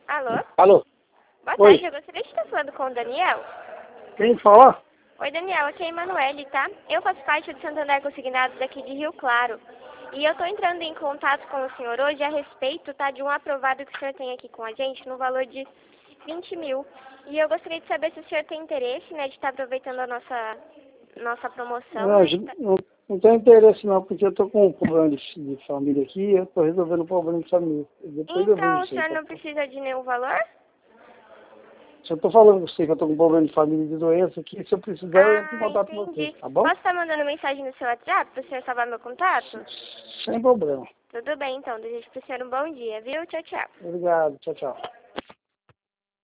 Alô? Alô? Boa Oi. tarde, eu gostaria de estar falando com o Daniel. Quem fala? Oi, Daniel, aqui é a Emanuele, tá? Eu faço parte do Santander Consignados daqui de Rio Claro. E eu tô entrando em contato com o senhor hoje a respeito, tá, de um aprovado que o senhor tem aqui com a gente no valor de 20 mil. E eu gostaria de saber se o senhor tem interesse, né, de estar aproveitando a nossa promoção, Não, né? não tenho interesse não, porque eu tô com um problema de família aqui, eu tô resolvendo um problema de família. Depois eu Então, vejo o isso aí. senhor Tá? não precisa de nenhum valor? Se eu tô falando com você que eu tô com um problema de família de doença aqui, se eu precisar eu entro em Ah, contato com você, entendi. tá bom? Posso estar mandando mensagem no seu WhatsApp para o senhor salvar meu contato? Sem problema. Tudo bem, então. Desejo para o senhor um bom dia, viu? Tchau, tchau. Obrigado, tchau, tchau.